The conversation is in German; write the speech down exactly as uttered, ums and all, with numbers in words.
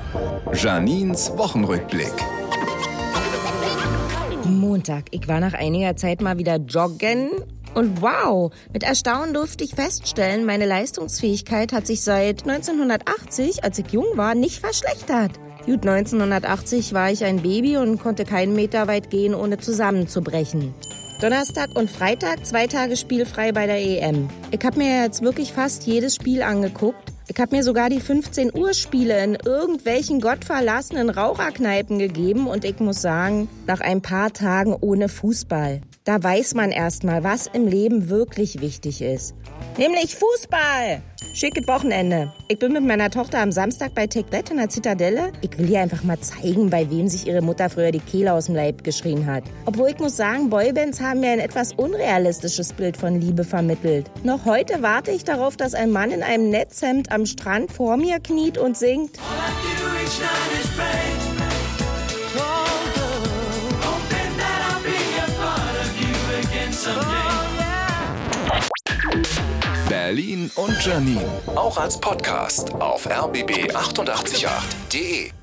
Janines Wochenrückblick. Montag. Ich war nach einiger Zeit mal wieder joggen und wow, mit Erstaunen durfte ich feststellen, meine Leistungsfähigkeit hat sich seit neunzehnhundertachtzig, als ich jung war, nicht verschlechtert. Gut, neunzehnhundertachtzig war ich ein Baby und konnte keinen Meter weit gehen, ohne zusammenzubrechen. Donnerstag und Freitag, zwei Tage spielfrei bei der E M. Ich habe mir jetzt wirklich fast jedes Spiel angeguckt. Ich habe mir sogar die fünfzehn Uhr Spiele in irgendwelchen gottverlassenen Raucherkneipen gegeben und ich muss sagen, nach ein paar Tagen ohne Fußball, da weiß man erstmal, was im Leben wirklich wichtig ist. Nämlich Fußball! Schickes Wochenende. Ich bin mit meiner Tochter am Samstag bei Teclet in der Zitadelle. Ich will ihr einfach mal zeigen, bei wem sich ihre Mutter früher die Kehle aus dem Leib geschrien hat. Obwohl ich muss sagen, Boybands haben mir ein etwas unrealistisches Bild von Liebe vermittelt. Noch heute warte ich darauf, dass ein Mann in einem Netzhemd am Strand vor mir kniet und singt. Berlin und Janine, auch als Podcast auf r b b acht acht acht punkt de.